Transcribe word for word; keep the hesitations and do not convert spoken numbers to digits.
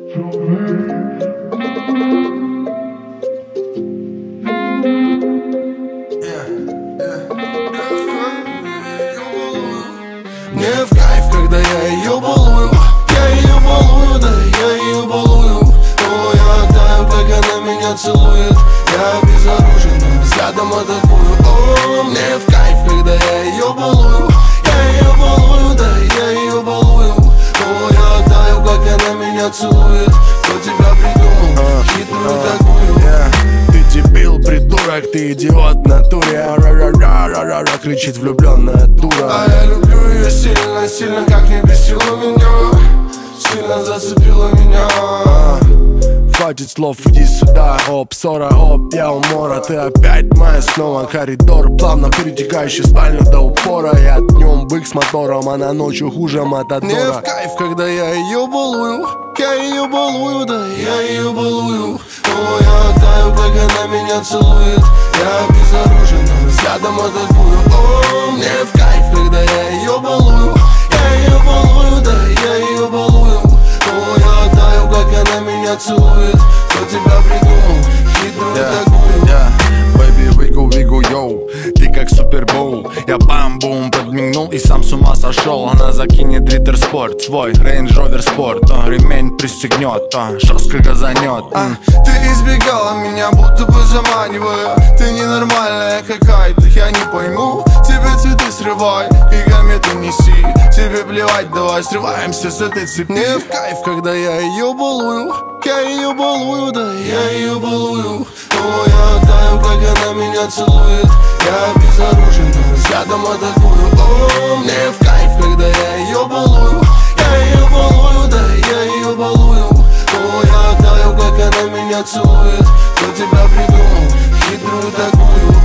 Мне в кайф, когда я ее балую, я ее балую, да я ее балую. О, я таю, как она меня целует, я безоружен, но взглядом атакую. О, мне в кайф, когда я ее балую, я ее балую, да я ее балую. О, я таю, как она меня целует, кто тебя придумал, хитрую такую. Ты дебил, придурок, ты идиот в натуре. Ра-ра-ра-ра-ра-ра, кричит влюбленная дура. А я люблю ее сильно, сильно, как не бесила меня, сильно зацепила меня. Хватит слов, иди сюда. Оп, ссора, оп, я у мора. Ты опять моя снова. Коридор, плавно перетекающий спальню до упора. Я днем бык с мотором, она ночью хуже Матадора. Мне в кайф, когда я ее балую, я ее балую, да я ее балую. О, я таю, как она меня целует, я безоружен, но взглядом атакую. О, мне в кайф, когда я ее балую, я ее балую, да я ее балую. О, я таю, как она меня целует, кто тебя придумал, хитрую yeah, такую. yeah. Baby, wiggle, wiggle, yo. Ты как супербоул. Я бам-бум подмигнул и сам с ума сошел. Она закинет Риттер Спорт, свой Range Rover Sport. а, Ремень пристегнет, а, жестко газанет. а, Ты избегала меня, будто бы заманивая. Ты ненормальная какая-то, я не пойму. Тебе цветы срывай и кометы неси. Тебе плевать, давай срываемся с этой цепи. Мне в кайф, когда я ее балую, я ее балую, да я ее балую. О, я таю, как она меня целует, я безоружен, но взглядом атакую. О, мне в кайф, когда я ее балую, я ее балую, да я ее балую. О, я таю, как она меня целует, кто тебя придумал, хитрую такую.